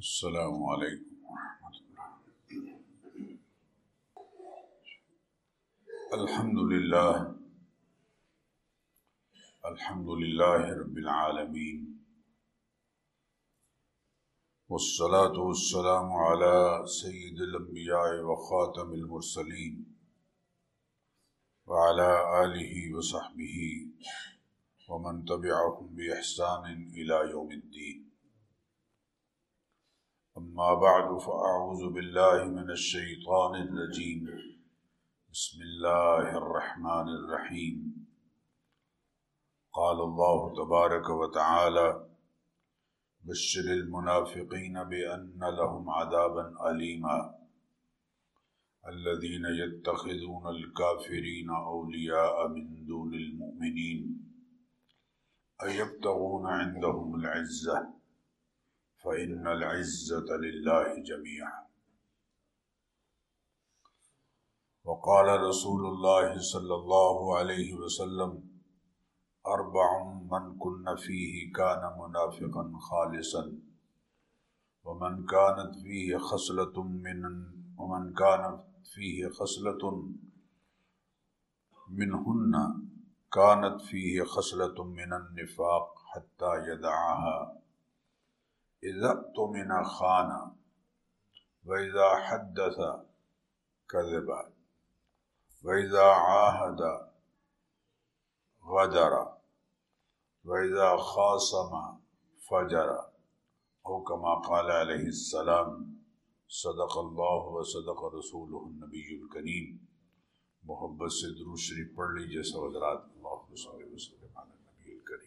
السلام علیکم ورحمۃ اللہ۔ الحمد للہ رب العالمین، والصلاة والسلام علی سید الانبیاء وخاتم المرسلین وعلی آلہ وصحبہ ومن تبعہم بإحسان الی یوم الدین۔ اما بعد فاعوذ باللہ من الشیطان الرجیم، بسم اللہ الرحمن الرحیم۔ قال اللہ تبارک وتعالی بشر المنافقین بأن لهم عذابا علیما الذین یتخذون الکافرین اولیاء من دون المؤمنین ایبتغون عندهم العزة فإن العزة لله جميعا۔ وقال رسول الله صلى الله عليه وسلم أربع من كن فيه كان منافقا خالصا ومن كانت فيه خصلة منهن كانت فيه خصلة من النفاق حتى يدعها إذا اؤتمن خان وإذا حدث كذب وإذا عاهد غدر وإذا خاصم فجر، أو كما قال عليه السلام۔ صدق اللہ وصدق رسولہ النبی الکریم۔ محبت سے درود شریف پڑھ لیجیے سب حضرات۔ اللہم صل وسلم علی النبی الکریم۔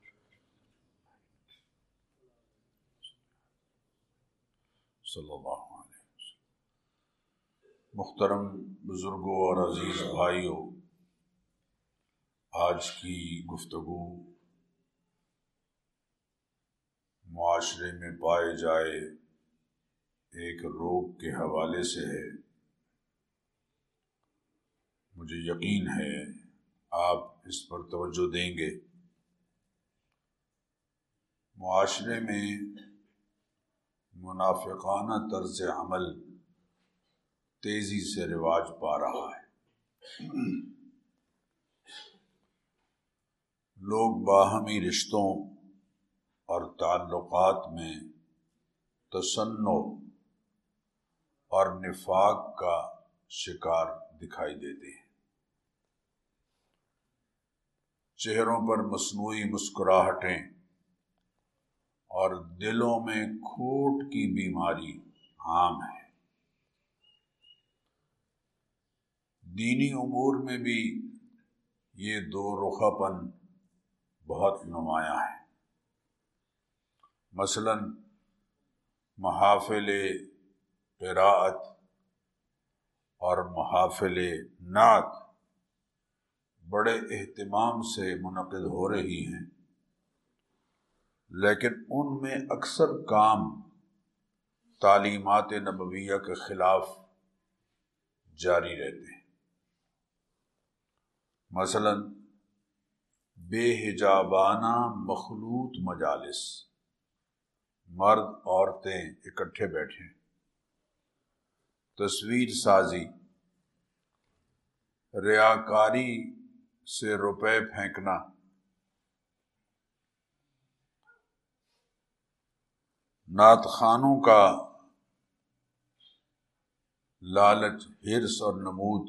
صلی اللہ علیہ وسلم۔ محترم بزرگوں اور عزیز بھائیوں، آج کی گفتگو معاشرے میں پائے جائے ایک روگ کے حوالے سے ہے۔ مجھے یقین ہے آپ اس پر توجہ دیں گے۔ معاشرے میں منافقانہ طرز عمل تیزی سے رواج پا رہا ہے۔ لوگ باہمی رشتوں اور تعلقات میں تصنع اور نفاق کا شکار دکھائی دیتے ہیں۔ چہروں پر مصنوعی مسکراہٹیں اور دلوں میں کھوٹ کی بیماری عام ہے۔ دینی امور میں بھی یہ دو رخا پن بہت نمایاں ہے۔ مثلا محافل قراءت اور محافل نعت بڑے اہتمام سے منعقد ہو رہی ہیں، لیکن ان میں اکثر کام تعلیمات نبویہ کے خلاف جاری رہتے ہیں۔ مثلا بے حجابانہ مخلوط مجالس، مرد عورتیں اکٹھے بیٹھیں، تصویر سازی، ریاکاری سے روپے پھینکنا، نعت خوانوں کا لالچ، حرص اور نمود،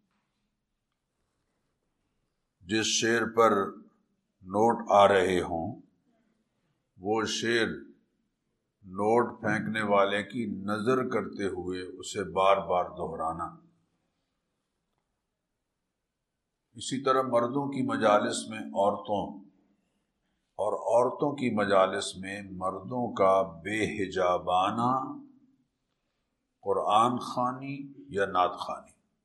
جس شعر پر نوٹ آ رہے ہوں وہ شعر نوٹ پھینکنے والے کی نظر کرتے ہوئے اسے بار بار دہرانا۔ اسی طرح مردوں کی مجالس میں عورتوں اور عورتوں کی مجالس میں مردوں کا بے حجابانہ قرآن خوانی یا نعت خوانی۔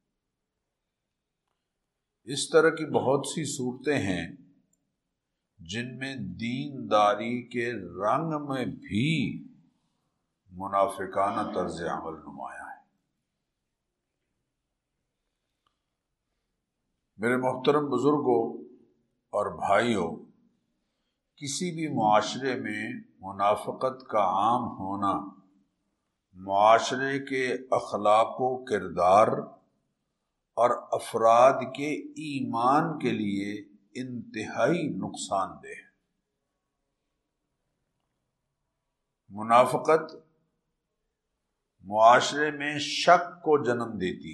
اس طرح کی بہت سی صورتیں ہیں جن میں دینداری کے رنگ میں بھی منافقانہ طرز عمل نمایاں ہے۔ میرے محترم بزرگوں اور بھائیوں، کسی بھی معاشرے میں منافقت کا عام ہونا معاشرے کے اخلاق و کردار اور افراد کے ایمان کے لیے انتہائی نقصان دہ ہے۔ منافقت معاشرے میں شک کو جنم دیتی،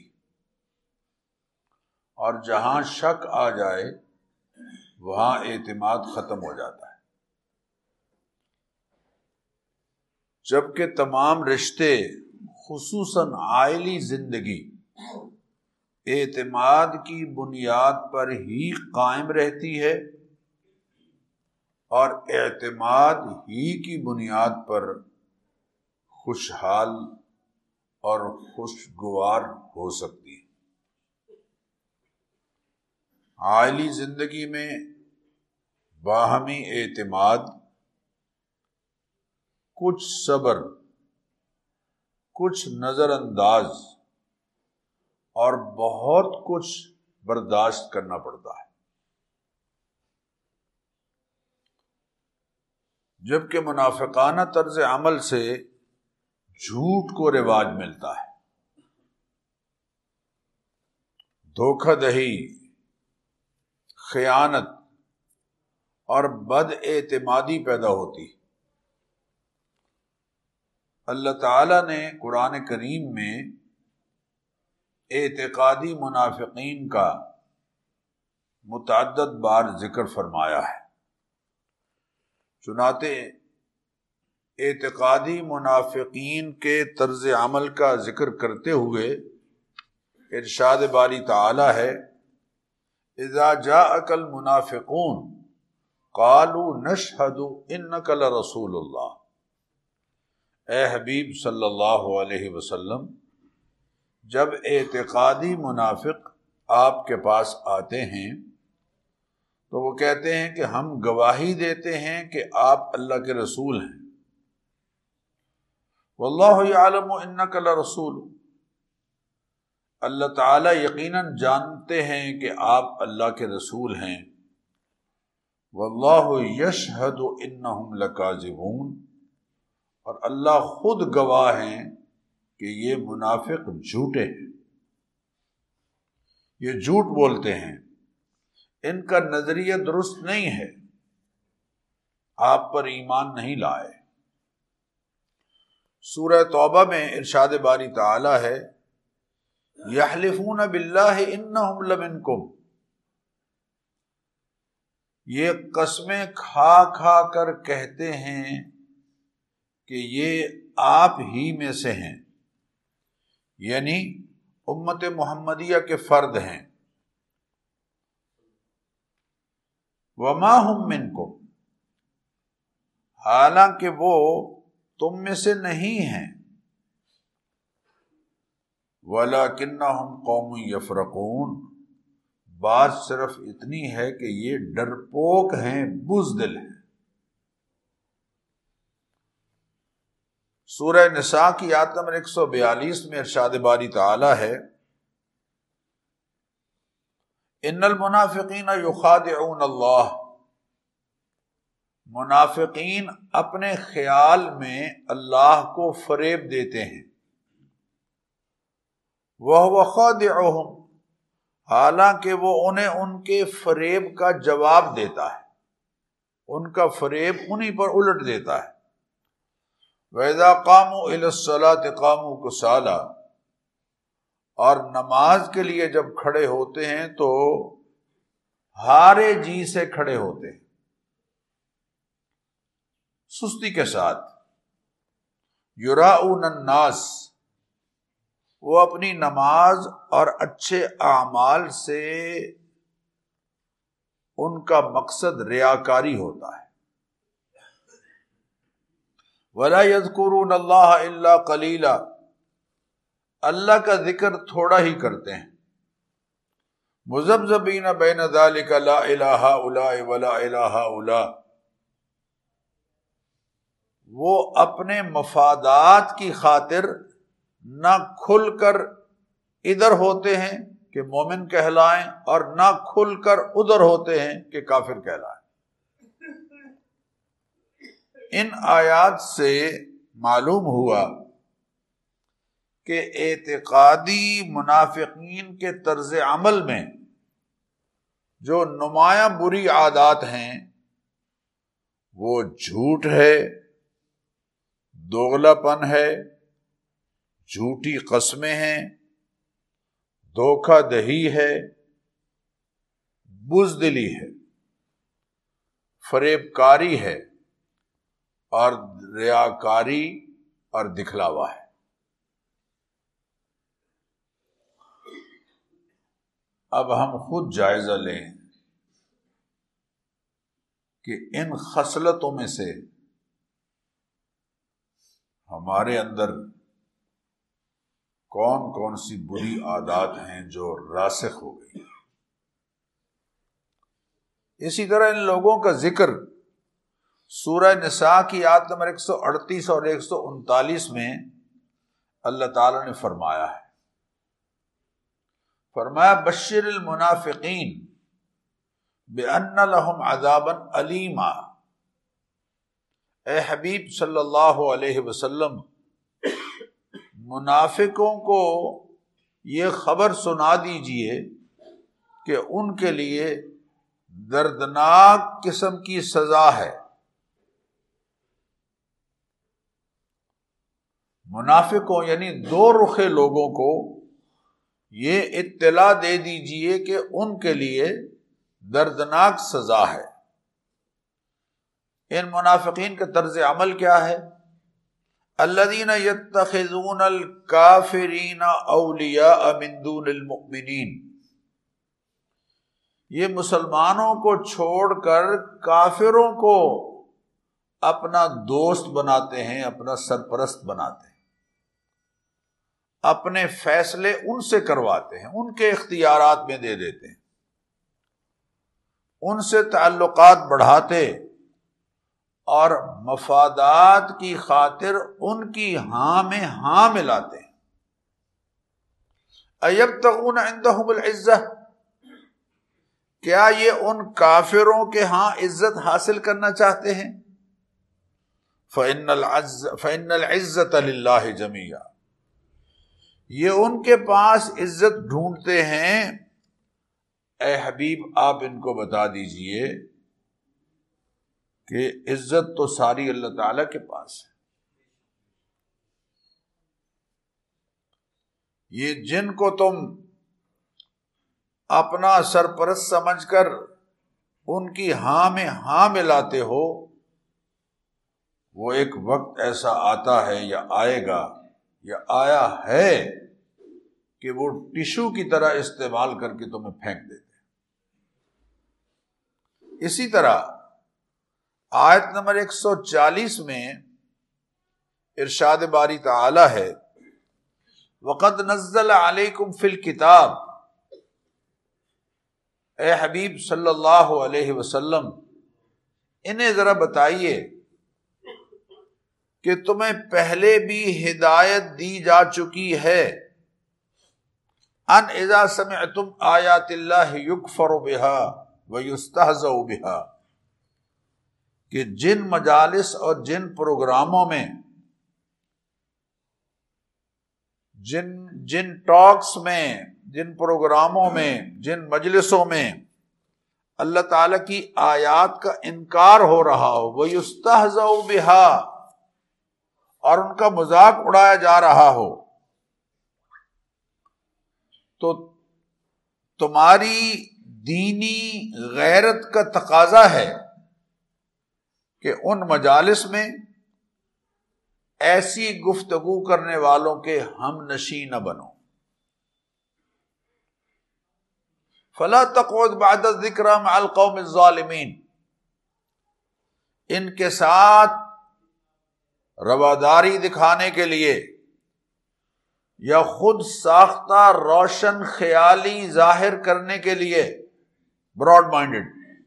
اور جہاں شک آ جائے وہاں اعتماد ختم ہو جاتا ہے۔ جبکہ تمام رشتے خصوصاً عائلی زندگی اعتماد کی بنیاد پر ہی قائم رہتی ہے، اور اعتماد ہی کی بنیاد پر خوشحال اور خوشگوار ہو سکتی ہے۔ عائلی زندگی میں باہمی اعتماد، کچھ صبر، کچھ نظر انداز اور بہت کچھ برداشت کرنا پڑتا ہے، جبکہ منافقانہ طرز عمل سے جھوٹ کو رواج ملتا ہے، دھوکہ دہی، خیانت اور بد اعتمادی پیدا ہوتی۔ اللہ تعالیٰ نے قرآن کریم میں اعتقادی منافقین کا متعدد بار ذکر فرمایا ہے۔ چنانچہ اعتقادی منافقین کے طرز عمل کا ذکر کرتے ہوئے ارشاد باری تعالی ہے، اذا جاءک المنافقون قالوا نشہد انک لرسول اللہ۔ اے حبیب صلی اللہ علیہ وسلم، جب اعتقادی منافق آپ کے پاس آتے ہیں تو وہ کہتے ہیں کہ ہم گواہی دیتے ہیں کہ آپ اللہ کے رسول ہیں۔ واللہ یعلم انک لرسول، اللہ تعالیٰ یقیناً جانتے ہیں کہ آپ اللہ کے رسول ہیں۔ واللہ یشہد انہم لکاذبون، اور اللہ خود گواہ ہیں کہ یہ منافق جھوٹے ہیں، یہ جھوٹ بولتے ہیں، ان کا نظریہ درست نہیں ہے، آپ پر ایمان نہیں لائے۔ سورہ توبہ میں ارشاد باری تعالی ہے، یحلفون باللہ انہم لمنکم، یہ قسمیں کھا کھا کر کہتے ہیں کہ یہ آپ ہی میں سے ہیں، یعنی امت محمدیہ کے فرد ہیں۔ وما ہم منکم، حالانکہ وہ تم میں سے نہیں ہیں۔ وَلَكِنَّهُمْ قَوْمٌ يَفْرَقُونَ، بات صرف اتنی ہے کہ یہ ڈرپوک ہیں، بزدل ہیں۔ سورہ نساء کی آیت نمبر 142 میں ارشاد باری تعالی ہے، ان المنافقین یخادعون اللہ، منافقین اپنے خیال میں اللہ کو فریب دیتے ہیں۔ وَهُوَ خَادِعُهُمْ، حالانکہ وہ انہیں ان کے فریب کا جواب دیتا ہے، ان کا فریب انہی پر الٹ دیتا ہے۔ وَإِذَا قَامُوا إِلَى الصَّلَاةِ قَامُوا كُسَالَىٰ، اور نماز کے لیے جب کھڑے ہوتے ہیں تو ہارے جی سے کھڑے ہوتے ہیں، سستی کے ساتھ۔ یراؤن الناس، وہ اپنی نماز اور اچھے اعمال سے ان کا مقصد ریاکاری ہوتا ہے۔ ولا یذکرون اللہ الا قلیلا، اللہ کا ذکر تھوڑا ہی کرتے ہیں۔ مذبذبین بین ذلک لا الہ ہؤلاء ولا الہ ہؤلاء، وہ اپنے مفادات کی خاطر نہ کھل کر ادھر ہوتے ہیں کہ مومن کہلائیں، اور نہ کھل کر ادھر ہوتے ہیں کہ کافر کہلائیں۔ ان آیات سے معلوم ہوا کہ اعتقادی منافقین کے طرز عمل میں جو نمایاں بری عادات ہیں وہ جھوٹ ہے، دوغلا پن ہے، جھوٹی قسمیں ہیں، دھوکہ دہی ہے، بزدلی ہے، فریب کاری ہے اور ریاکاری اور دکھلاوا ہے۔ اب ہم خود جائزہ لیں کہ ان خصلتوں میں سے ہمارے اندر کون کون سی بری عادات ہیں جو راسخ ہو گئی۔ اسی طرح ان لوگوں کا ذکر سورہ نساء کی آیت نمبر 138 اور 139 میں اللہ تعالی نے فرمایا ہے، فرمایا بشر المنافقین بأن لهم عذابا علیما۔ اے حبیب صلی اللہ علیہ وسلم، منافقوں کو یہ خبر سنا دیجئے کہ ان کے لیے دردناک قسم کی سزا ہے۔ منافقوں یعنی دو رخے لوگوں کو یہ اطلاع دے دیجئے کہ ان کے لیے دردناک سزا ہے۔ ان منافقین کا طرز عمل کیا ہے؟ الذین یتخذون الکافرین اولیاء من دون المؤمنین، یہ مسلمانوں کو چھوڑ کر کافروں کو اپنا دوست بناتے ہیں، اپنا سرپرست بناتے ہیں، اپنے فیصلے ان سے کرواتے ہیں، ان کے اختیارات میں دے دیتے ہیں، ان سے تعلقات بڑھاتے اور مفادات کی خاطر ان کی ہاں میں ہاں ملاتے ہیں۔ ایبتغون عندہم العزہ، کیا یہ ان کافروں کے ہاں عزت حاصل کرنا چاہتے ہیں؟ فإن العزة للہ جمیعا، یہ ان کے پاس عزت ڈھونڈتے ہیں۔ اے حبیب آپ ان کو بتا دیجئے کہ عزت تو ساری اللہ تعالی کے پاس ہے۔ یہ جن کو تم اپنا سرپرست سمجھ کر ان کی ہاں میں ہاں ملاتے ہو، وہ ایک وقت ایسا آتا ہے یا آئے گا یا آیا ہے کہ وہ ٹشو کی طرح استعمال کر کے تمہیں پھینک دیتے۔ اسی طرح آیت نمبر 140 میں ارشاد باری تعالی ہے، وَقَدْ نَزَّلَ عَلَيْكُمْ فِي الْكِتَابِ، اے حبیب صلی اللہ علیہ وسلم انہیں ذرا بتائیے کہ تمہیں پہلے بھی ہدایت دی جا چکی ہے، ان اذا سمعتم آیات اللہ یکفر بها ویستہزأ بها، کہ جن مجالس اور جن پروگراموں میں، جن ٹاکس میں، جن پروگراموں میں، جن مجلسوں میں اللہ تعالیٰ کی آیات کا انکار ہو رہا ہو، وَيُسْتَهْزَأُ بِهَا، اور ان کا مذاق اڑایا جا رہا ہو، تو تمہاری دینی غیرت کا تقاضا ہے کہ ان مجالس میں ایسی گفتگو کرنے والوں کے ہم نشیں نہ بنو۔ فَلَا تَقْعُدْ بَعْدَ الذِّكْرَىٰ مَعَ الْقَوْمِ الظَّالِمِينَ، ان کے ساتھ رواداری دکھانے کے لیے یا خود ساختہ روشن خیالی ظاہر کرنے کے لیے، براڈ مائنڈڈ،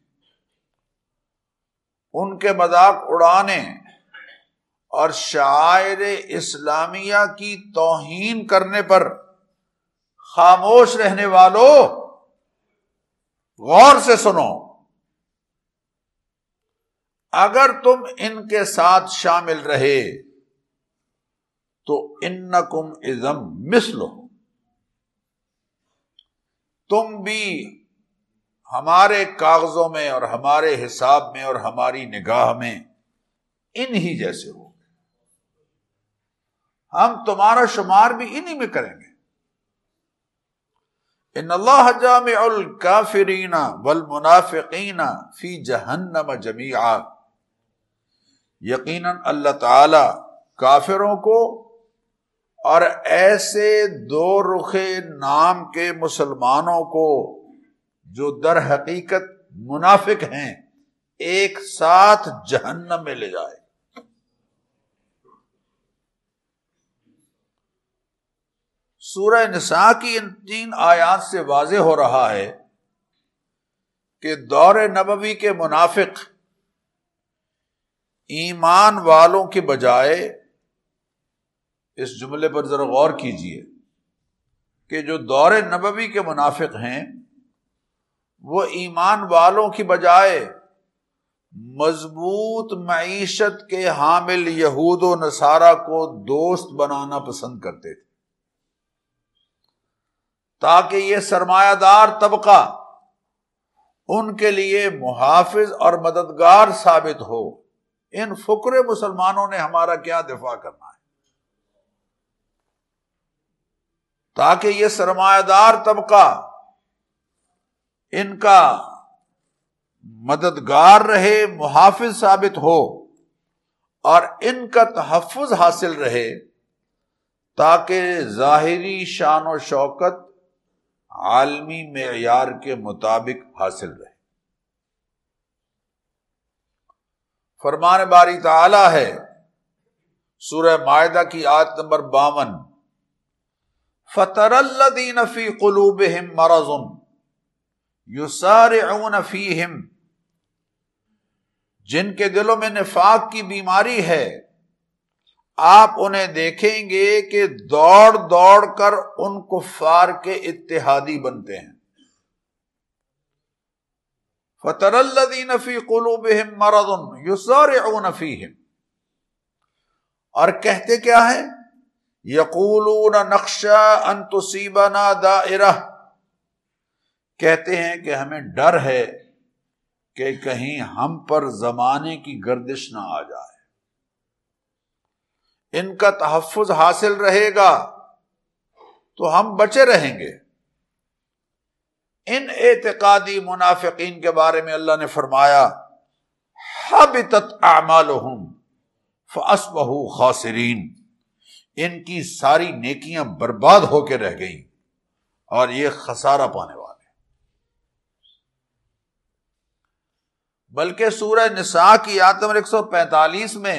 ان کے مذاق اڑانے اور شعائر اسلامیہ کی توہین کرنے پر خاموش رہنے والوں غور سے سنو، اگر تم ان کے ساتھ شامل رہے تو انکم اذم مثلہ، تم بھی ہمارے کاغذوں میں اور ہمارے حساب میں اور ہماری نگاہ میں انہی جیسے ہو، ہم تمہارا شمار بھی انہی میں کریں گے۔ ان اللہ جامع الکافرین والمنافقین فی جہنم جمیعا، یقیناً اللہ تعالی کافروں کو اور ایسے دو رخے نام کے مسلمانوں کو جو در حقیقت منافق ہیں ایک ساتھ جہنم میں لے جائے۔ سورہ نساء کی ان 3 آیات سے واضح ہو رہا ہے کہ دور نبوی کے منافق ایمان والوں کے بجائے، اس جملے پر ذرا غور کیجئے کہ جو دور نبوی کے منافق ہیں وہ ایمان والوں کی بجائے مضبوط معیشت کے حامل یہود و نصارہ کو دوست بنانا پسند کرتے تھے، تاکہ یہ سرمایہ دار طبقہ ان کے لیے محافظ اور مددگار ثابت ہو۔ ان فقر مسلمانوں نے ہمارا کیا دفاع کرنا ہے، تاکہ یہ سرمایہ دار طبقہ ان کا مددگار رہے، محافظ ثابت ہو اور ان کا تحفظ حاصل رہے، تاکہ ظاہری شان و شوکت عالمی معیار کے مطابق حاصل رہے۔ فرمان باری تعالی ہے سورہ مائدہ کی آیت نمبر 52، فَتَرَى الَّذِينَ فِي قُلُوبِهِم مَّرَضٌ يُسَارِعُونَ فِيهِمْ، جن کے دلوں میں نفاق کی بیماری ہے آپ انہیں دیکھیں گے کہ دوڑ دوڑ کر ان کفار کے اتحادی بنتے ہیں۔ فَتَرَى الَّذِينَ فِي قُلُوبِهِم مَّرَضٌ يُسَارِعُونَ فِيهِمْ، اور کہتے کیا ہے؟ یقولون نخشى ان تصیبنا دائرہ، کہتے ہیں کہ ہمیں ڈر ہے کہ کہیں ہم پر زمانے کی گردش نہ آ جائے، ان کا تحفظ حاصل رہے گا تو ہم بچے رہیں گے۔ ان اعتقادی منافقین کے بارے میں اللہ نے فرمایا حبطت اعمالهم فاصبحوا خاسرین، ان کی ساری نیکیاں برباد ہو کے رہ گئیں اور یہ خسارہ پانے والے۔ بلکہ سورہ نساء کی آیت نمبر 145 میں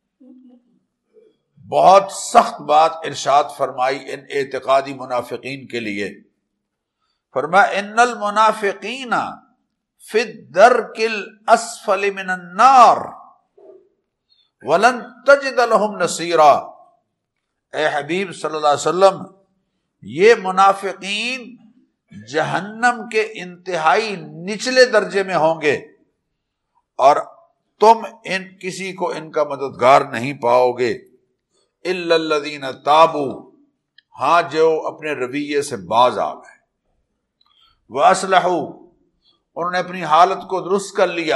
بہت سخت بات ارشاد فرمائی ان اعتقادی منافقین کے لیے، فرمایا ان المنافقین فی الدرک الاسفل من النار ولن تجد لهم نصیرا، اے حبیب صلی اللہ علیہ وسلم یہ منافقین جہنم کے انتہائی نچلے درجے میں ہوں گے اور تم کسی کو ان کا مددگار نہیں پاؤ گے، الا الذین تابوا، ہاں جو اپنے رویے سے باز آ گئے، واصلحوا، انہوں نے اپنی حالت کو درست کر لیا،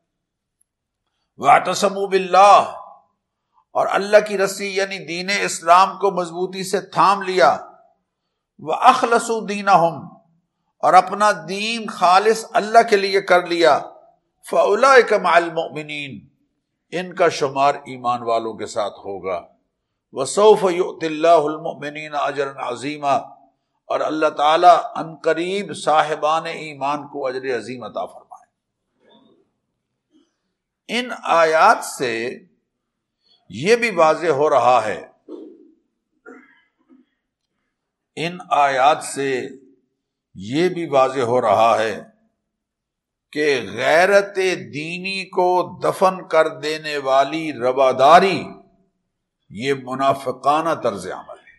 واعتصموا باللہ، اور اللہ کی رسی یعنی دین اسلام کو مضبوطی سے تھام لیا، واخلصوا دینہم، اور اپنا دین خالص اللہ کے لیے کر لیا، فاولئک مع المؤمنین، ان کا شمار ایمان والوں کے ساتھ ہوگا، وسوف یؤتی اللہ المؤمنین اجرا عظیما، اور اللہ تعالیٰ ان قریب صاحبان ایمان کو اجر عظیم عطا فرمائے۔ ان آیات سے یہ بھی واضح ہو رہا ہے، ان آیات سے یہ بھی واضح ہو رہا ہے کہ غیرت دینی کو دفن کر دینے والی رواداری یہ منافقانہ طرز عمل ہے۔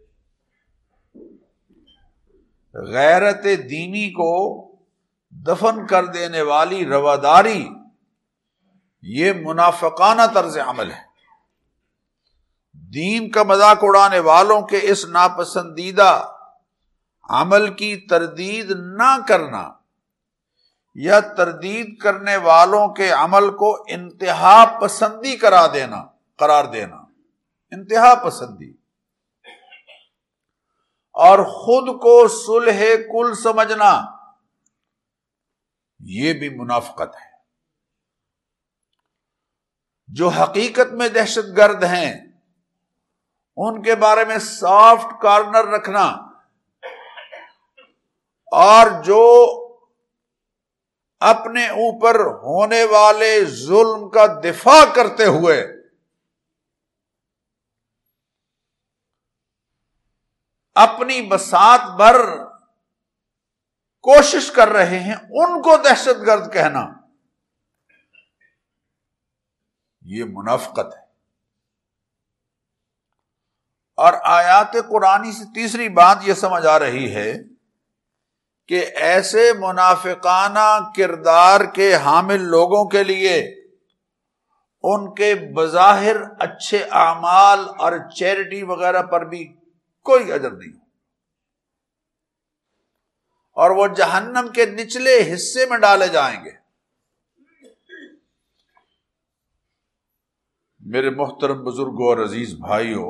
غیرت دینی کو دفن کر دینے والی رواداری یہ منافقانہ طرز عمل ہے۔ دین کا مذاق اڑانے والوں کے اس ناپسندیدہ عمل کی تردید نہ کرنا یا تردید کرنے والوں کے عمل کو انتہا پسندی قرار دینا انتہا پسندی، اور خود کو صلح کل سمجھنا، یہ بھی منافقت ہے۔ جو حقیقت میں دہشت گرد ہیں ان کے بارے میں سافٹ کارنر رکھنا، اور جو اپنے اوپر ہونے والے ظلم کا دفاع کرتے ہوئے اپنی بساط بھر کوشش کر رہے ہیں ان کو دہشت گرد کہنا، یہ منافقت ہے۔ اور آیات قرآنی سے تیسری بات یہ سمجھ آ رہی ہے کہ ایسے منافقانہ کردار کے حامل لوگوں کے لیے ان کے بظاہر اچھے اعمال اور چیریٹی وغیرہ پر بھی کوئی اجر نہیں، اور وہ جہنم کے نچلے حصے میں ڈالے جائیں گے۔ میرے محترم بزرگوں اور عزیز بھائیوں،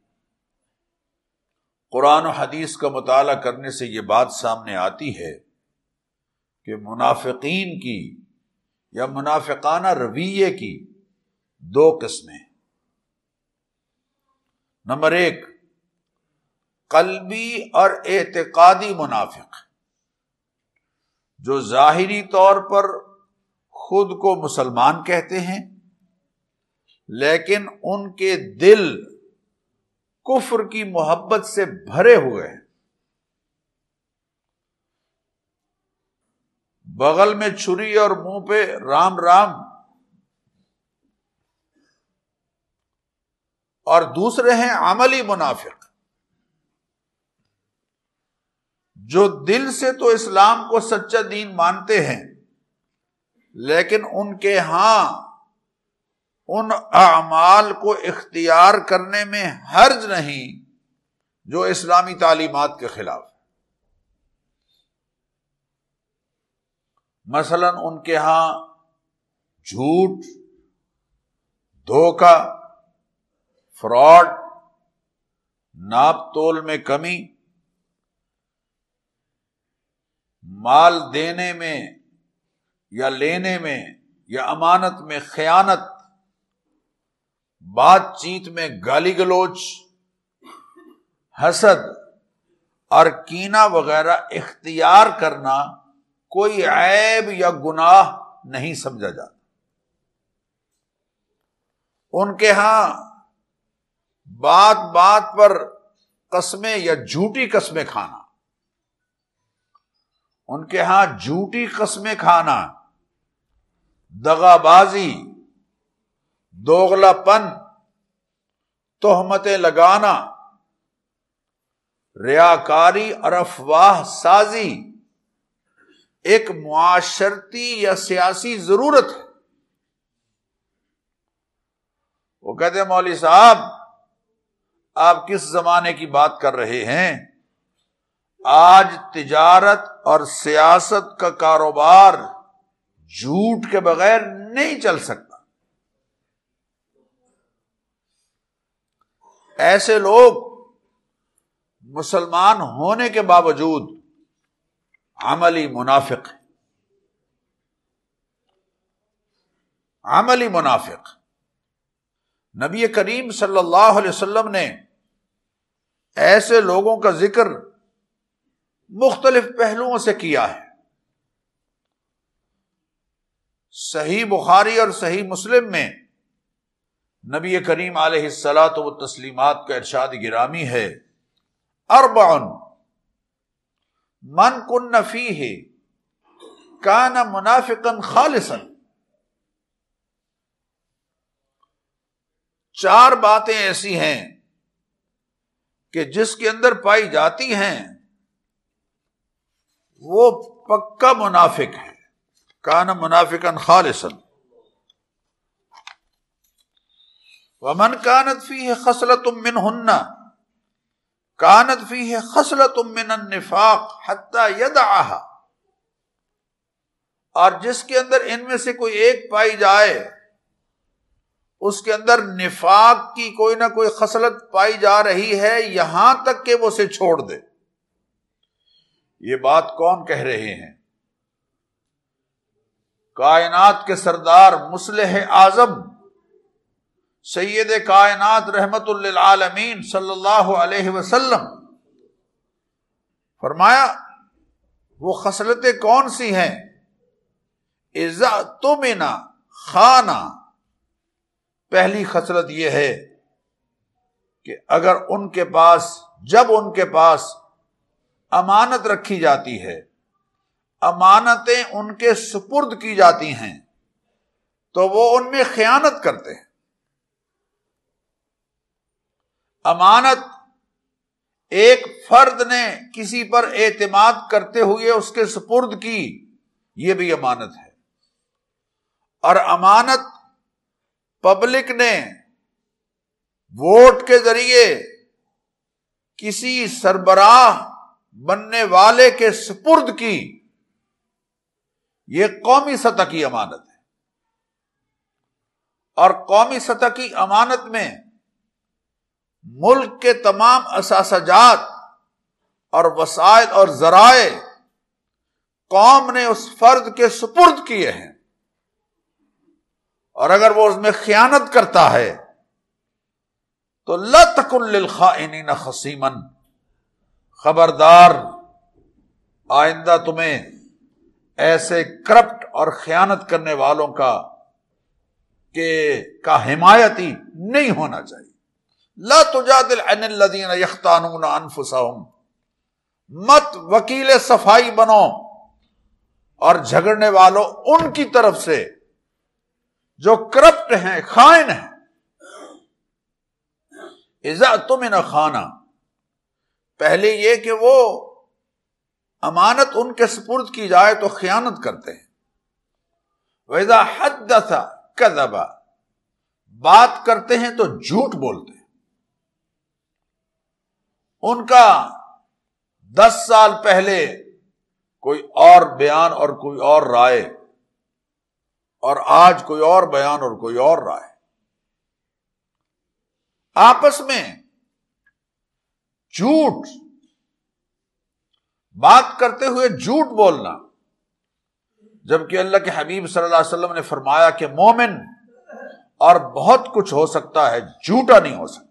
قرآن و حدیث کا مطالعہ کرنے سے یہ بات سامنے آتی ہے کہ منافقین کی یا منافقانہ رویے کی دو قسمیں۔ نمبر ایک، قلبی اور اعتقادی منافق، جو ظاہری طور پر خود کو مسلمان کہتے ہیں لیکن ان کے دل کفر کی محبت سے بھرے ہوئے ہیں، بغل میں چھری اور منہ پہ رام رام۔ اور دوسرے ہیں عملی منافق، جو دل سے تو اسلام کو سچا دین مانتے ہیں لیکن ان کے ہاں ان اعمال کو اختیار کرنے میں حرج نہیں جو اسلامی تعلیمات کے خلاف۔ مثلا ان کے ہاں جھوٹ، دھوکہ، فراڈ، ناپ تول میں کمی، مال دینے میں یا لینے میں یا امانت میں خیانت، بات چیت میں گالی گلوچ، حسد اور کینہ وغیرہ اختیار کرنا کوئی عیب یا گناہ نہیں سمجھا جاتا۔ ان کے ہاں بات بات پر قسمیں یا جھوٹی قسمیں کھانا، ان کے ہاں جھوٹی قسمیں کھانا، دغا بازی، دوغلا پن، تہمتیں لگانا، ریاکاری اور افواہ سازی ایک معاشرتی یا سیاسی ضرورت ہے۔ وہ کہتے ہیں مولوی صاحب آپ کس زمانے کی بات کر رہے ہیں؟ آج تجارت اور سیاست کا کاروبار جھوٹ کے بغیر نہیں چل سکتا۔ ایسے لوگ مسلمان ہونے کے باوجود عملی منافق ہیں۔ عملی منافق۔ نبی کریم صلی اللہ علیہ وسلم نے ایسے لوگوں کا ذکر مختلف پہلوؤں سے کیا ہے۔ صحیح بخاری اور صحیح مسلم میں نبی کریم علیہ الصلاۃ والتسلیمات کا ارشاد گرامی ہے، اربع من کن فیہ کان منافقا خالصا۔ چار باتیں ایسی ہیں کہ جس کے اندر پائی جاتی ہیں وہ پکا منافق ہے، کان منافقا خالصا۔ ومن كانت فيه خصلة منهن كانت فيه خصلة من النفاق حتى يدعها، اور جس کے اندر ان میں سے کوئی ایک پائی جائے اس کے اندر نفاق کی کوئی نہ کوئی خصلت پائی جا رہی ہے یہاں تک کہ وہ اسے چھوڑ دے۔ یہ بات کون کہہ رہے ہیں؟ کائنات کے سردار مصلح اعظم سید کائنات رحمت للعالمین صلی اللہ علیہ وسلم۔ فرمایا وہ خصلتیں کون سی ہیں؟ اذا اؤتمن خان، پہلی خصلت یہ ہے کہ اگر جب ان کے پاس امانت رکھی جاتی ہے، امانتیں ان کے سپرد کی جاتی ہیں تو وہ ان میں خیانت کرتے ہیں۔ امانت ایک فرد نے کسی پر اعتماد کرتے ہوئے اس کے سپرد کی، یہ بھی امانت ہے۔ اور امانت پبلک نے ووٹ کے ذریعے کسی سربراہ بننے والے کے سپرد کی، یہ قومی سطح کی امانت ہے۔ اور قومی سطح کی امانت میں ملک کے تمام اثاثہ جات اور وسائل اور ذرائع قوم نے اس فرد کے سپرد کیے ہیں، اور اگر وہ اس میں خیانت کرتا ہے تو لا تکن للخائنین خصیما، خبردار آئندہ تمہیں ایسے کرپٹ اور خیانت کرنے والوں کا حمایتی نہیں ہونا چاہیے۔ لا تجادل عن الذین یختانون انفسہم، مت وکیل صفائی بنو اور جھگڑنے والوں ان کی طرف سے جو کرپٹ ہیں، خائن ہیں۔ اذا اؤتمن خان، پہلے یہ کہ وہ امانت ان کے سپرد کی جائے تو خیانت کرتے ہیں۔ وَإِذَا حَدَّثَ كَذَبَ، بات کرتے ہیں تو جھوٹ بولتے ہیں۔ ان کا 10 سال پہلے کوئی اور بیان اور کوئی اور رائے، اور آج کوئی اور بیان اور کوئی اور رائے۔ آپس میں جھوٹ، بات کرتے ہوئے جھوٹ بولنا، جبکہ اللہ کے حبیب صلی اللہ علیہ وسلم نے فرمایا کہ مومن اور بہت کچھ ہو سکتا ہے، جھوٹا نہیں ہو سکتا۔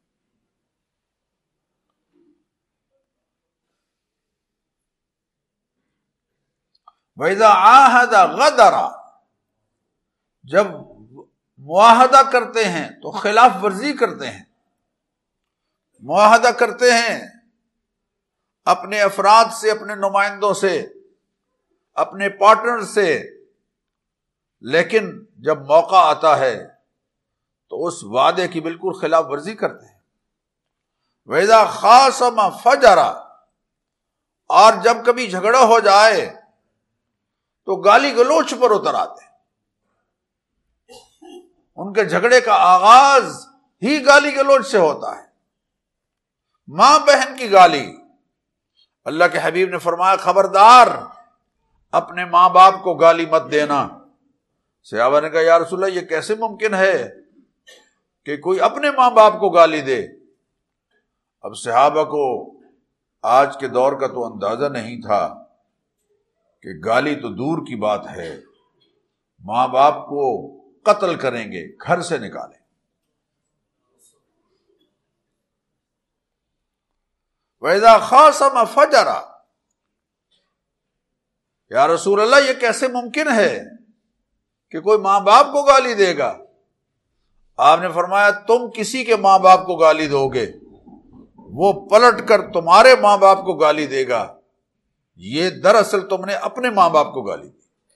وَإِذَا عَاهَدَ غَدَرَ، جب معاہدہ کرتے ہیں تو خلاف ورزی کرتے ہیں۔ معاہدہ کرتے ہیں اپنے افراد سے، اپنے نمائندوں سے، اپنے پارٹنر سے، لیکن جب موقع آتا ہے تو اس وعدے کی بالکل خلاف ورزی کرتے ہیں۔ وَإِذَا خَاصَمَ فَجَرَ، اور جب کبھی جھگڑا ہو جائے تو گالی گلوچ پر اتر آتے ہیں۔ ان کے جھگڑے کا آغاز ہی گالی گلوچ سے ہوتا ہے، ماں بہن کی گالی۔ اللہ کے حبیب نے فرمایا خبردار اپنے ماں باپ کو گالی مت دینا۔ صحابہ نے کہا یا رسول اللہ یہ کیسے ممکن ہے کہ کوئی اپنے ماں باپ کو گالی دے؟ اب صحابہ کو آج کے دور کا تو اندازہ نہیں تھا کہ گالی تو دور کی بات ہے، ماں باپ کو قتل کریں گے، گھر سے نکالیں۔ وَإِذَا خَاصَمَ فَجَرَ، یا رسول اللہ یہ کیسے ممکن ہے کہ کوئی ماں باپ کو گالی دے گا؟ آپ نے فرمایا تم کسی کے ماں باپ کو گالی دو گے، وہ پلٹ کر تمہارے ماں باپ کو گالی دے گا، یہ دراصل تم نے اپنے ماں باپ کو گالی دی۔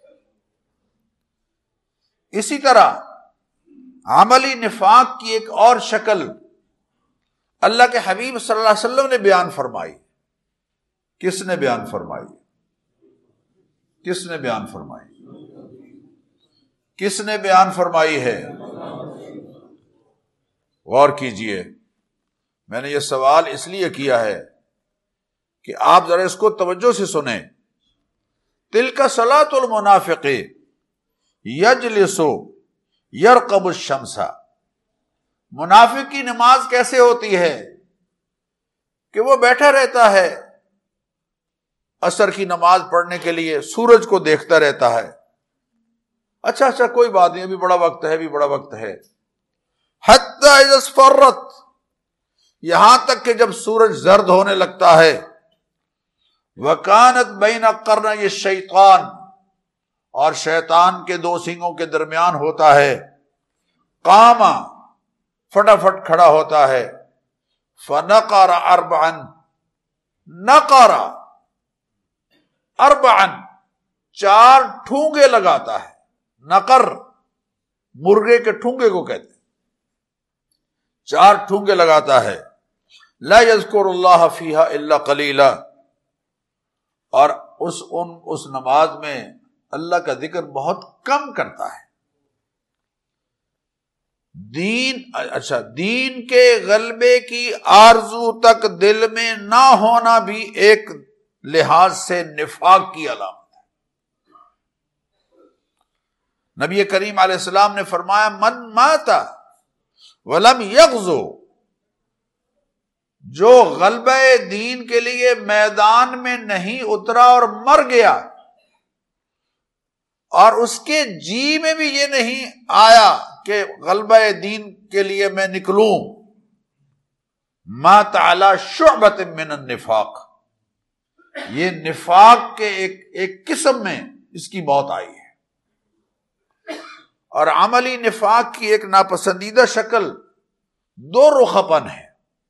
اسی طرح عملی نفاق کی ایک اور شکل اللہ کے حبیب صلی اللہ علیہ وسلم نے بیان فرمائی۔ کس نے بیان فرمائی؟ کس نے بیان فرمائی؟ کس نے بیان فرمائی ہے؟ غور کیجئے، میں نے یہ سوال اس لیے کیا ہے کہ آپ ذرا اس کو توجہ سے سنیں. تلک صلاۃ المنافق یجلس یرقب الشمس. منافق کی نماز کیسے ہوتی ہے کہ وہ بیٹھا رہتا ہے عصر کی نماز پڑھنے کے لیے، سورج کو دیکھتا رہتا ہے. اچھا کوئی بات نہیں، ابھی بڑا وقت ہے، ابھی بڑا وقت ہے. حتی اذا اصفرت، یہاں تک کہ جب سورج زرد ہونے لگتا ہے. وکانت بین قرنی الشیطان، اور شیطان کے دو سینگوں کے درمیان ہوتا ہے. قام، فٹافٹ کھڑا ہوتا ہے. فنقر اربعا، نقر اربعا، 4 ٹھونگے لگاتا ہے. نقر مرغے کے ٹھونگے کو کہتے ہیں. 4 ٹھونگے لگاتا ہے. لا یذکر اللہ فیہا الا قلیلا، اور اس نماز میں اللہ کا ذکر بہت کم کرتا ہے. دین کے غلبے کی آرزو تک دل میں نہ ہونا بھی ایک لحاظ سے نفاق کی علامت ہے. نبی کریم علیہ السلام نے فرمایا من مات ولم یغزو، جو غلبہ دین کے لیے میدان میں نہیں اترا اور مر گیا، اور اس کے جی میں بھی یہ نہیں آیا کہ غلبہ دین کے لیے میں نکلوں، مات علی شعبۃ من النفاق، یہ نفاق کے ایک قسم میں اس کی موت آئی ہے. اور عملی نفاق کی ایک ناپسندیدہ شکل 2 رخاپن ہے.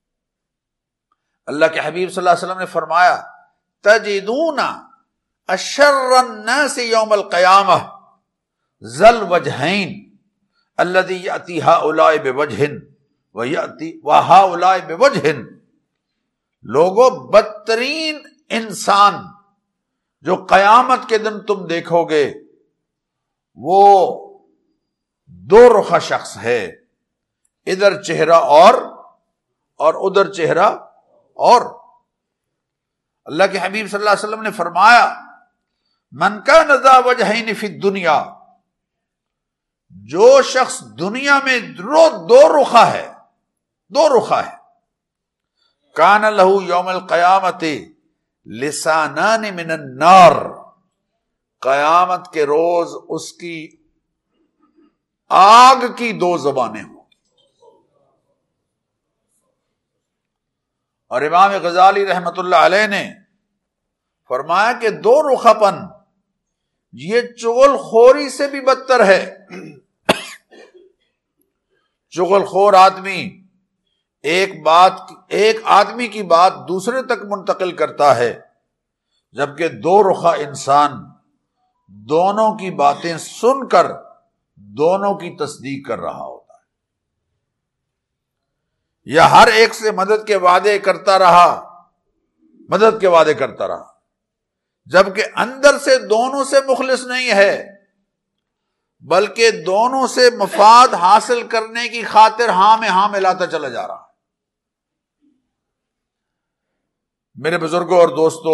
اللہ کے حبیب صلی اللہ علیہ وسلم نے فرمایا تجدون اشر الناس یوم القیامہ ذل وجہین الذی یأتی ہؤلاء بوجہ ویأتی وہؤلاء بوجہ. لوگوں، بدترین انسان جو قیامت کے دن تم دیکھو گے وہ 2 رخا شخص ہے، ادھر چہرہ اور ادھر چہرہ اور. اللہ کے حبیب صلی اللہ علیہ وسلم نے فرمایا من کان ذا وجہین فی الدنیا، جو شخص دنیا میں 2 رخا ہے، 2 رخا ہے، کان لہ یوم القیامت لسانان من النار، قیامت کے روز اس کی آگ کی 2 زبانیں ہوں. اور امام غزالی رحمت اللہ علیہ نے فرمایا کہ 2 رخاپن یہ چغل خوری سے بھی بدتر ہے. چغل خور آدمی ایک آدمی کی بات دوسرے تک منتقل کرتا ہے، جبکہ 2 رخا انسان دونوں کی باتیں سن کر دونوں کی تصدیق کر رہا ہوتا ہے، یا ہر ایک سے مدد کے وعدے کرتا رہا، جبکہ اندر سے دونوں سے مخلص نہیں ہے، بلکہ دونوں سے مفاد حاصل کرنے کی خاطر ہاں میں ہاں ملاتا چلا جا رہا ہے. میرے بزرگوں اور دوستو،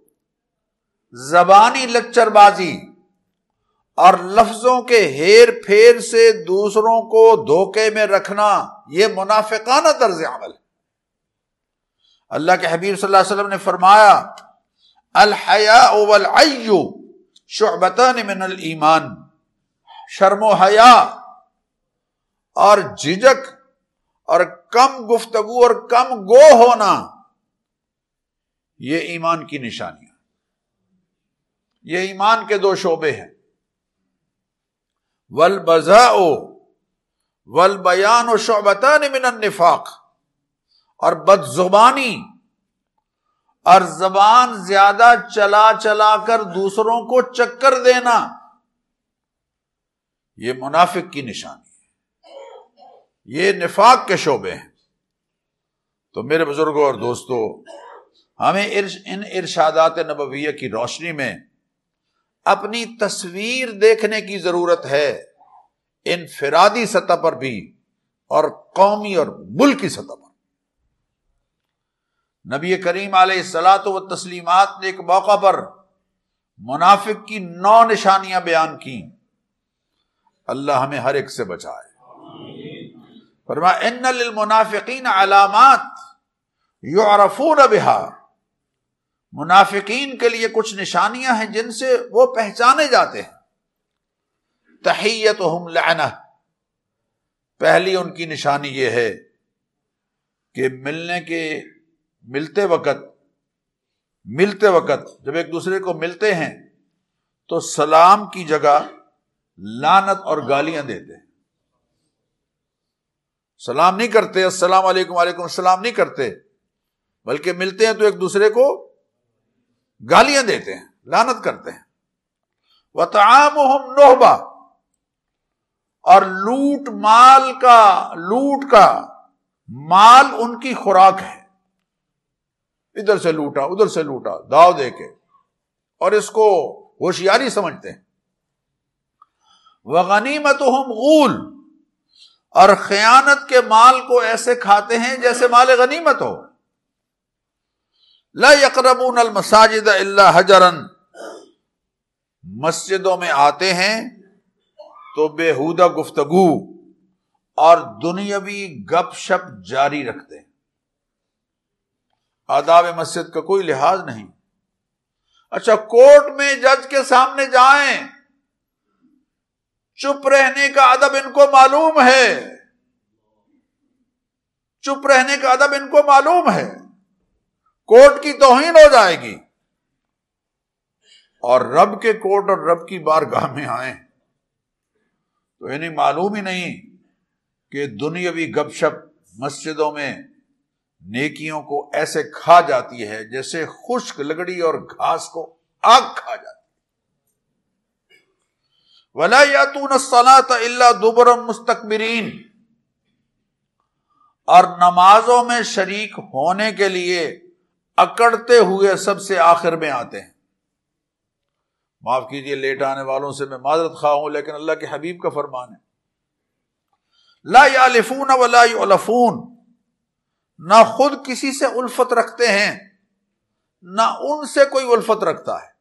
زبانی لچر بازی اور لفظوں کے ہیر پھیر سے دوسروں کو دھوکے میں رکھنا یہ منافقانہ طرز عمل ہے. اللہ کے حبیب صلی اللہ علیہ وسلم نے فرمایا الحیاء والعی شعبتان من الایمان، شرم و حیا اور جھجک اور کم گفتگو اور کم گو ہونا یہ ایمان کی نشانیاں، یہ ایمان کے 2 شعبے ہیں. والبذاء والبیان شعبتان من النفاق، اور بد زبانی اور زبان زیادہ چلا کر دوسروں کو چکر دینا یہ منافق کی نشانی ہے، یہ نفاق کے شعبے ہیں. تو میرے بزرگوں اور دوستو، ہمیں ان ارشادات نبویہ کی روشنی میں اپنی تصویر دیکھنے کی ضرورت ہے، انفرادی سطح پر بھی اور قومی اور ملکی سطح پر۔ نبی کریم علیہ الصلاۃ والتسلیمات نے ایک موقع پر منافق کی 9 نشانیاں بیان کی، اللہ ہمیں ہر ایک سے بچائے۔ فرمایا ان للمنافقین علامات یعرفون بها، منافقین کے لیے کچھ نشانیاں ہیں جن سے وہ پہچانے جاتے ہیں۔ تحیتہم لعنہ، پہلی ان کی نشانی یہ ہے کہ ملتے وقت جب ایک دوسرے کو ملتے ہیں تو سلام کی جگہ لعنت اور گالیاں دیتے ہیں۔ سلام نہیں کرتے، السلام علیکم وعلیکم السلام نہیں کرتے، بلکہ ملتے ہیں تو ایک دوسرے کو گالیاں دیتے ہیں، لعنت کرتے ہیں۔ وطعامہم نہبہ، اور لوٹ کا مال ان کی خوراک ہے، ادھر سے لوٹا ادھر سے لوٹا داؤ دے کے، اور اس کو ہوشیاری سمجھتے ہیں۔ وغنیمتہم غول، اور خیانت کے مال کو ایسے کھاتے ہیں جیسے مال غنیمت ہو۔ لا یقربون المساجد الا حجرا، مسجدوں میں آتے ہیں تو بےہودہ گفتگو اور دنیاوی گپ شپ جاری رکھتے ہیں، آداب مسجد کا کوئی لحاظ نہیں۔ اچھا، کورٹ میں جج کے سامنے جائیں، چپ رہنے کا ادب ان کو معلوم ہے، چپ رہنے کا ادب ان کو معلوم ہے، کورٹ کی توہین ہو جائے گی، اور رب کے کورٹ اور رب کی بارگاہ میں آئیں تو انہیں معلوم ہی نہیں کہ دنیاوی گپ شپ مسجدوں میں نیکیوں کو ایسے کھا جاتی ہے جیسے خشک لکڑی اور گھاس کو آگ کھا جاتی ہے۔ وَلَا يَأْتُونَ الصَّلَاةَ إِلَّا دُبُرًا مُسْتَكْبِرِينَ، اور نمازوں میں شریک ہونے کے لیے اکڑتے ہوئے سب سے آخر میں آتے ہیں۔ معاف کیجئے لیٹ آنے والوں سے میں معذرت خواہ ہوں، لیکن اللہ کے حبیب کا فرمان ہے، لا یالفون ولا یؤلفون، نہ خود کسی سے الفت رکھتے ہیں نہ ان سے کوئی الفت رکھتا ہے۔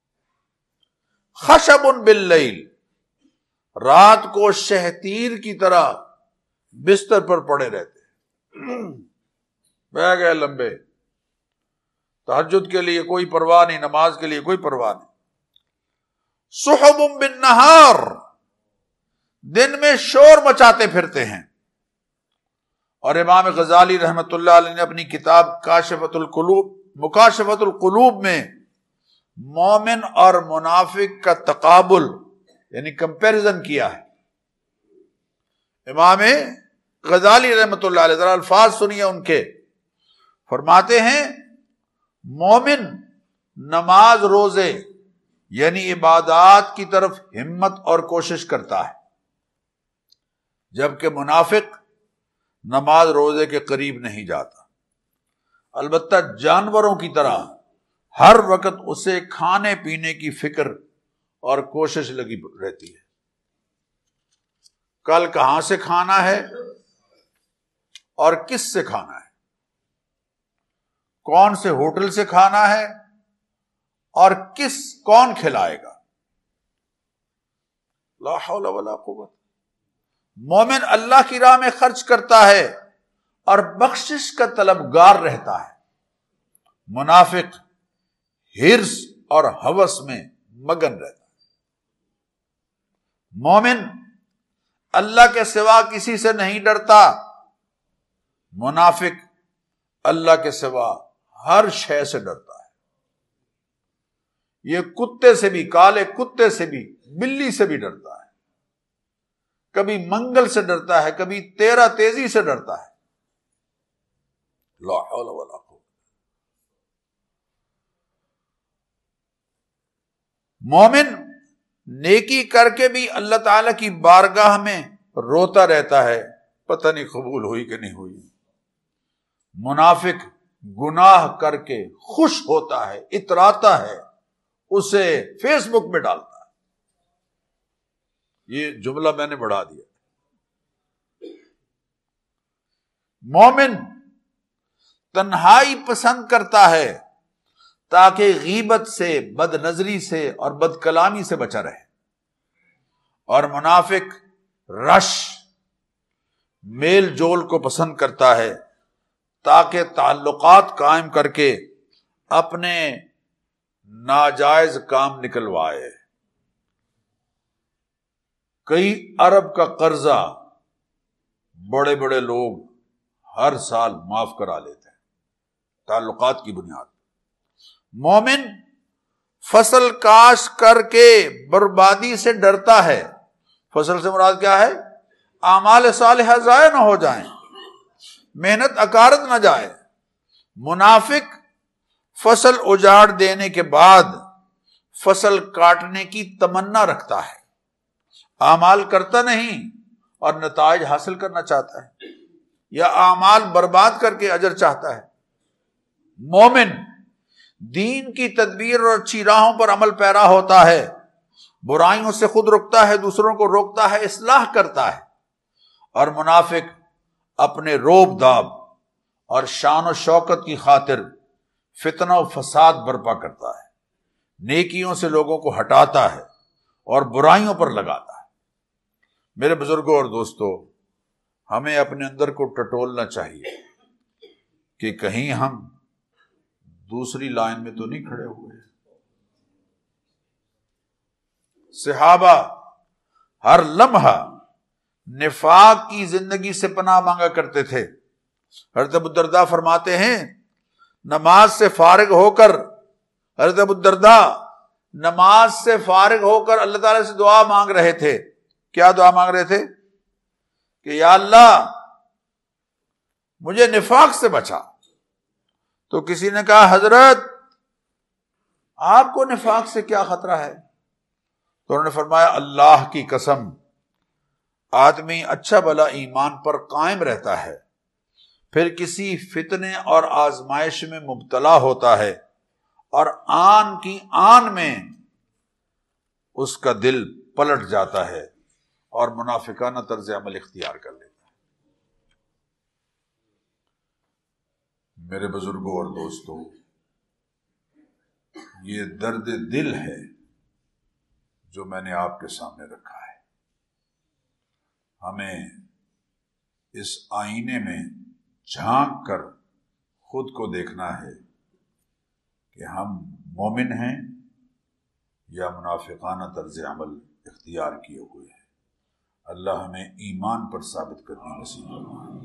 خشب باللیل، رات کو شہتیر کی طرح بستر پر پڑے رہتے ہیں، بہ گئے لمبے، تہجد کے لیے کوئی پرواہ نہیں، نماز کے لیے کوئی پرواہ نہیں۔ سحب بالنہار، دن میں شور مچاتے پھرتے ہیں۔ اور امام غزالی رحمت اللہ علیہ نے اپنی کتاب مکاشفۃ القلوب میں مومن اور منافق کا تقابل یعنی کمپیریزن کیا ہے۔ امام غزالی رحمت اللہ علیہ، ذرا الفاظ سنیے ان کے، فرماتے ہیں مومن نماز روزے یعنی عبادات کی طرف ہمت اور کوشش کرتا ہے، جبکہ منافق نماز روزے کے قریب نہیں جاتا، البتہ جانوروں کی طرح ہر وقت اسے کھانے پینے کی فکر اور کوشش لگی رہتی ہے، کل کہاں سے کھانا ہے اور کس سے کھانا ہے، کون سے ہوٹل سے کھانا ہے اور کون کھلائے گا۔ لا حول ولا قوت۔ مومن اللہ کی راہ میں خرچ کرتا ہے اور بخشش کا طلبگار رہتا ہے، منافق حرص اور ہوس میں مگن رہتا ہے۔ مومن اللہ کے سوا کسی سے نہیں ڈرتا، منافق اللہ کے سوا ہر شے سے ڈرتا ہے۔ یہ کتے سے بھی، کالے کتے سے بھی، بلی سے بھی ڈرتا ہے، کبھی منگل سے ڈرتا ہے، کبھی تیرا تیزی سے ڈرتا ہے۔ لا حول ولا قوت۔ مومن نیکی کر کے بھی اللہ تعالی کی بارگاہ میں روتا رہتا ہے، پتہ نہیں قبول ہوئی کہ نہیں ہوئی۔ منافق گناہ کر کے خوش ہوتا ہے، اتراتا ہے، اسے فیس بک میں ڈالتا ہے۔ یہ جملہ میں نے بڑھا دیا۔ مومن تنہائی پسند کرتا ہے تاکہ غیبت سے، بد نظری سے اور بد کلامی سے بچا رہے، اور منافق رش، میل جول کو پسند کرتا ہے تاکہ تعلقات قائم کر کے اپنے ناجائز کام نکلوائے۔ کئی ارب کا قرضہ بڑے بڑے لوگ ہر سال معاف کرا لیتے ہیں تعلقات کی بنیاد۔ مومن فصل کاشت کر کے بربادی سے ڈرتا ہے۔ فصل سے مراد کیا ہے؟ اعمال صالحہ ضائع نہ ہو جائیں، محنت اکارت نہ جائے۔ منافق فصل اجاڑ دینے کے بعد فصل کاٹنے کی تمنا رکھتا ہے، اعمال کرتا نہیں اور نتائج حاصل کرنا چاہتا ہے، یا اعمال برباد کر کے اجر چاہتا ہے۔ مومن دین کی تدبیر اور اچھی راہوں پر عمل پیرا ہوتا ہے، برائیوں سے خود رکتا ہے، دوسروں کو روکتا ہے، اصلاح کرتا ہے۔ اور منافق اپنے روب داب اور شان و شوکت کی خاطر فتنہ و فساد برپا کرتا ہے، نیکیوں سے لوگوں کو ہٹاتا ہے اور برائیوں پر لگاتا ہے۔ میرے بزرگوں اور دوستو، ہمیں اپنے اندر کو ٹٹولنا چاہیے کہ کہیں ہم دوسری لائن میں تو نہیں کھڑے ہوئے۔ صحابہ ہر لمحہ نفاق کی زندگی سے پناہ مانگا کرتے تھے۔ حضرت ابو الدرداء فرماتے ہیں، نماز سے فارغ ہو کر حضرت ابو الدرداء نماز سے فارغ ہو کر اللہ تعالیٰ سے دعا مانگ رہے تھے۔ کیا دعا مانگ رہے تھے؟ کہ یا اللہ مجھے نفاق سے بچا۔ تو کسی نے کہا، حضرت آپ کو نفاق سے کیا خطرہ ہے؟ تو انہوں نے فرمایا، اللہ کی قسم، آدمی اچھا بھلا ایمان پر قائم رہتا ہے، پھر کسی فتنے اور آزمائش میں مبتلا ہوتا ہے، اور آن کی آن میں اس کا دل پلٹ جاتا ہے اور منافقانہ طرز عمل اختیار کر لیتا ہے۔ میرے بزرگوں اور دوستوں، یہ درد دل ہے جو میں نے آپ کے سامنے رکھا ہے۔ ہمیں اس آئینے میں جھانک کر خود کو دیکھنا ہے کہ ہم مومن ہیں یا منافقانہ طرز عمل اختیار کیے ہوئے ہیں۔ اللہ ہمیں ایمان پر ثابت کرنے نصیب فرمائے۔